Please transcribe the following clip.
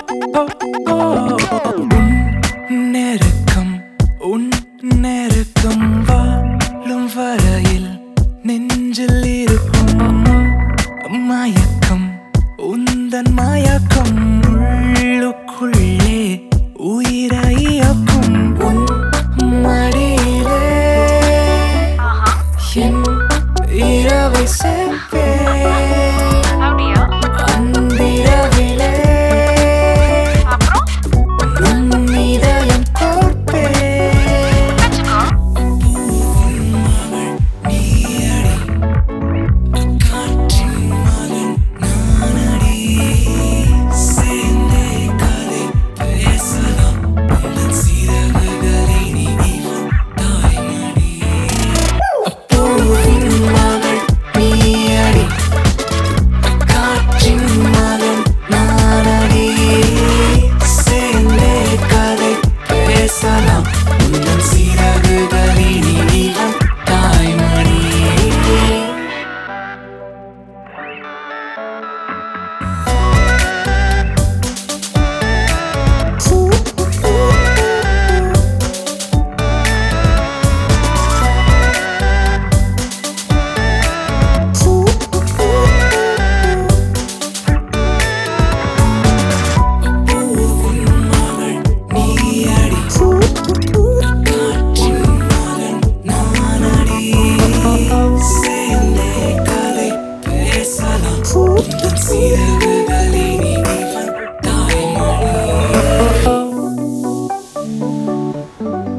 நெருக்கம் உன் நெருக்கம் வாழும் வரையில் நெஞ்சில் இருக்கும் மயக்கம் உந்தன் மயக்கம் உள்ளுக்குள்ளே உயிரையக்கும் உன் மடியிலே என் இரவை சேர்ப்பே அன்பிரவிலே உன்னிதயம் கோர்ப்பே பூவின் மகள் நீயடி காற்றின் மகன் நானடி சேர்ந்தே கதை பேசலாம் உந்தன் சிறகுகளை நீவன் தாய்மடி பூவின் மகள் நீயடி காற்றின் மகன் நானடி சேர்ந்தே கதை பேசலாம் உந்தன் சிறகுகளை நீவன் தாய்மடி பூவின் மகள் நீயடி காற்றின் மகன் நானடி சேர்ந்தே கதை பேசலாம் உந்தன் சிறகுகளை நீவன் தாய்மடி